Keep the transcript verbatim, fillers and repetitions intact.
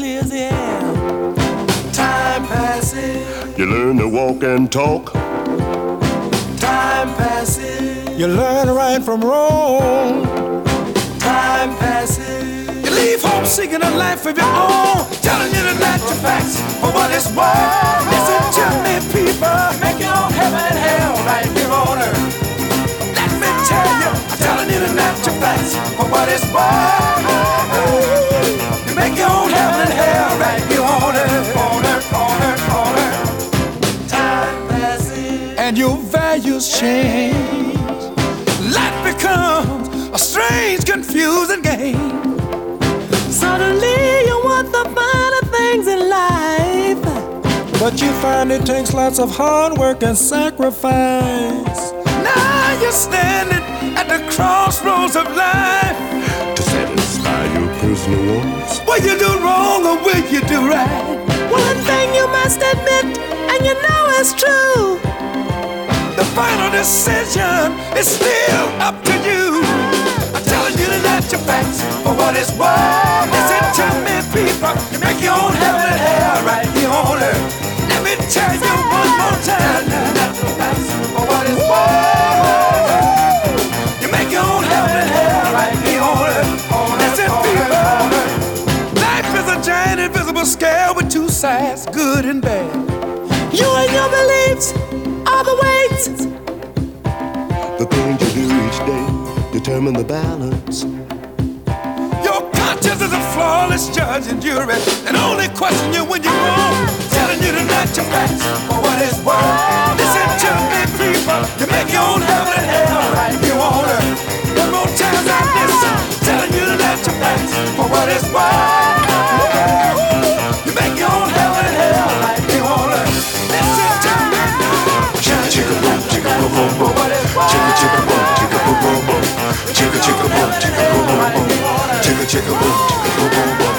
is, yeah. Time passes. You learn to walk and talk. Time passes. You learn right from wrong. Time passes. You leave home seeking a life of your own, telling you the natural facts for what it's worth. Listen to me, people. Make your own heaven and hell right here on earth. Let me tell you, I'm telling you the natural facts for what it's worth. You make your own heaven and hell right here on earth. On earth, on earth, on earth. Time passes. And your values change. Life becomes a strange, confusing game. Suddenly you want the finer things in life, but you find it takes lots of hard work and sacrifice. Now you're standing at the crossroads of life To satisfy your personal wants. will you do wrong or will you do right? one thing you must admit, and you know it's true. The final decision is still up to you. I'm telling you the natural facts for what it's worth. Listen to me, people. You make your own heaven and hell right here on earth. Let me tell you one more time. The natural facts for what it's worth. You make your own heaven and hell right here on earth. Listen, people. Life is a giant invisible scale with two sides, good and bad. You and your beliefs are the weights. The things you do each day determine the balance. Your conscience is a flawless judge and jury, and only question you when you're wrong. Telling you the natural facts for what it's worth. Listen to me, people. You make your own heaven and hell right here on earth. One more time like this. Telling you the natural facts for what it's worth. You make your own heaven and hell right here on earth. Listen to me now. Chicka chicka boom, chicka boom boom boom. Chicka chicka boom, chicka boom boom boom. Chicka chicka boom, chicka boom boom boom. Chicka chicka boom, chicka boom boom boom.